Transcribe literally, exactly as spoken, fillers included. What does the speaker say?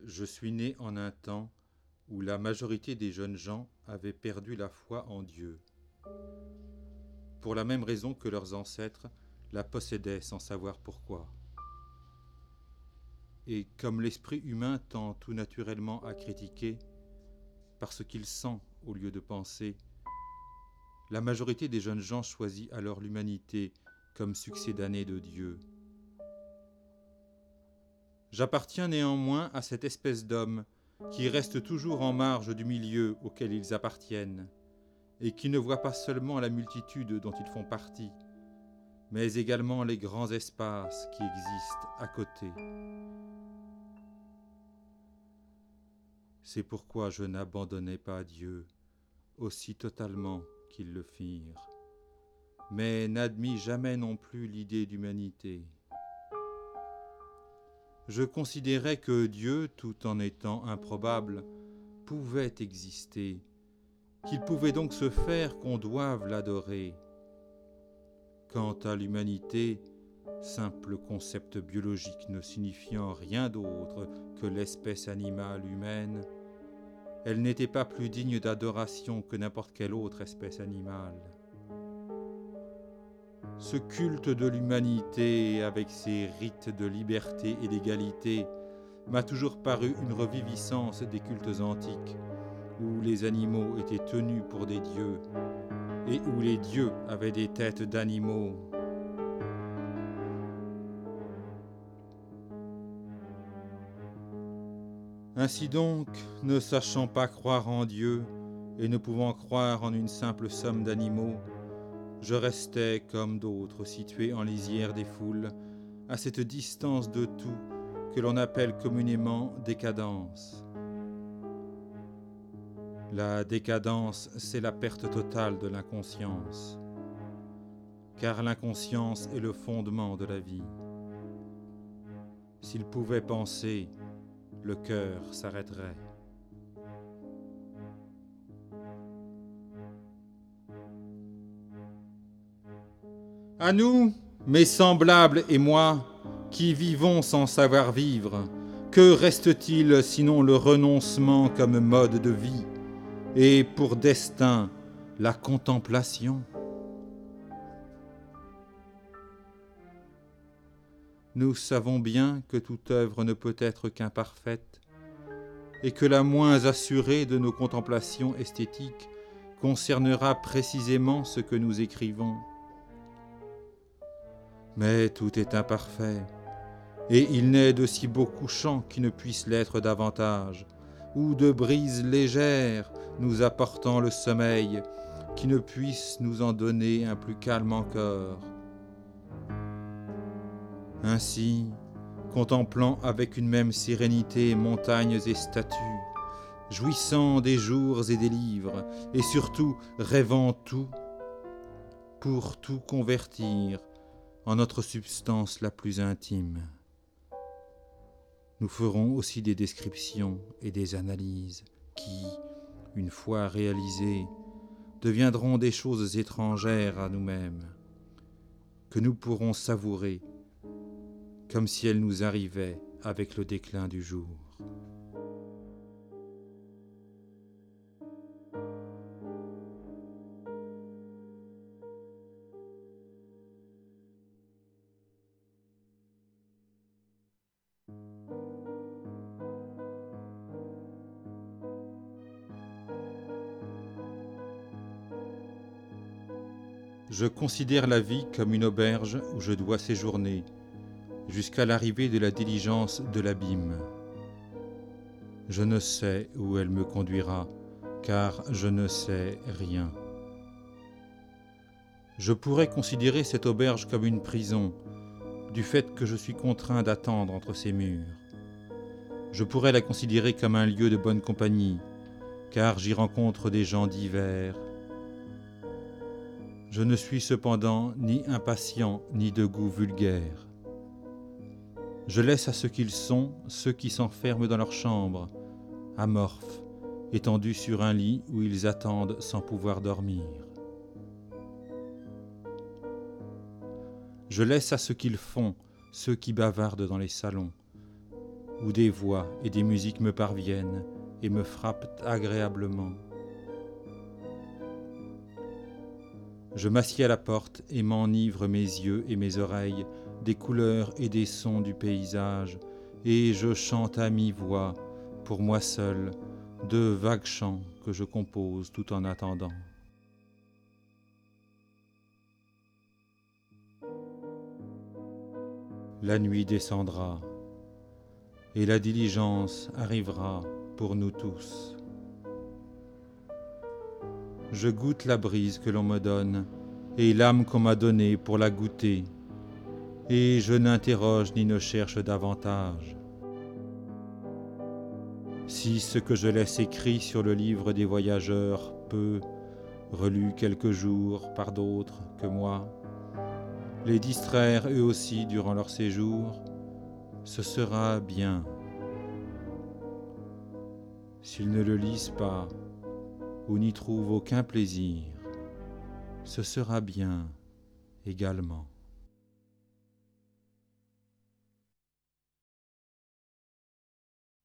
Je suis né en un temps où la majorité des jeunes gens avaient perdu la foi en Dieu, pour la même raison que leurs ancêtres la possédaient sans savoir pourquoi. Et comme l'esprit humain tend tout naturellement à critiquer, parce qu'il sent au lieu de penser, la majorité des jeunes gens choisit alors l'humanité comme succédanée de Dieu. J'appartiens néanmoins à cette espèce d'hommes qui restent toujours en marge du milieu auquel ils appartiennent, et qui ne voient pas seulement la multitude dont ils font partie, mais également les grands espaces qui existent à côté. C'est pourquoi je n'abandonnai pas Dieu aussi totalement qu'ils le firent, mais n'admis jamais non plus l'idée d'humanité. Je considérais que Dieu, tout en étant improbable, pouvait exister, qu'il pouvait donc se faire qu'on doive l'adorer. Quant à l'humanité, simple concept biologique ne signifiant rien d'autre que l'espèce animale humaine, elle n'était pas plus digne d'adoration que n'importe quelle autre espèce animale. Ce culte de l'humanité, avec ses rites de liberté et d'égalité, m'a toujours paru une reviviscence des cultes antiques, où les animaux étaient tenus pour des dieux, et où les dieux avaient des têtes d'animaux. Ainsi donc, ne sachant pas croire en Dieu, et ne pouvant croire en une simple somme d'animaux, je restais, comme d'autres, situé en lisière des foules, à cette distance de tout que l'on appelle communément décadence. La décadence, c'est la perte totale de l'inconscience, car l'inconscience est le fondement de la vie. S'il pouvait penser, le cœur s'arrêterait. À nous, mes semblables et moi, qui vivons sans savoir vivre, que reste-t-il sinon le renoncement comme mode de vie, et pour destin, la contemplation ? Nous savons bien que toute œuvre ne peut être qu'imparfaite, et que la moins assurée de nos contemplations esthétiques concernera précisément ce que nous écrivons. Mais tout est imparfait, et il n'est de si beaux couchants qui ne puissent l'être davantage, ou de brises légères nous apportant le sommeil, qui ne puissent nous en donner un plus calme encore. Ainsi, contemplant avec une même sérénité montagnes et statues, jouissant des jours et des livres, et surtout rêvant tout, pour tout convertir en notre substance la plus intime. Nous ferons aussi des descriptions et des analyses qui, une fois réalisées, deviendront des choses étrangères à nous-mêmes, que nous pourrons savourer comme si elles nous arrivaient avec le déclin du jour. Je considère la vie comme une auberge où je dois séjourner jusqu'à l'arrivée de la diligence de l'abîme. Je ne sais où elle me conduira, car je ne sais rien. Je pourrais considérer cette auberge comme une prison, du fait que je suis contraint d'attendre entre ses murs. Je pourrais la considérer comme un lieu de bonne compagnie, car j'y rencontre des gens divers. Je ne suis cependant ni impatient ni de goût vulgaire. Je laisse à ce qu'ils sont ceux qui s'enferment dans leur chambre, amorphes, étendus sur un lit où ils attendent sans pouvoir dormir. Je laisse à ce qu'ils font ceux qui bavardent dans les salons, où des voix et des musiques me parviennent et me frappent agréablement. Je m'assieds à la porte et m'enivre mes yeux et mes oreilles des couleurs et des sons du paysage, et je chante à mi-voix, pour moi seul, deux vagues chants que je compose tout en attendant. La nuit descendra, et la diligence arrivera pour nous tous. Je goûte la brise que l'on me donne, et l'âme qu'on m'a donnée pour la goûter, et je n'interroge ni ne cherche davantage. Si ce que je laisse écrit sur le livre des voyageurs peut, relu quelques jours par d'autres que moi, les distraire eux aussi durant leur séjour, ce sera bien. S'ils ne le lisent pas ou n'y trouvent aucun plaisir, ce sera bien également.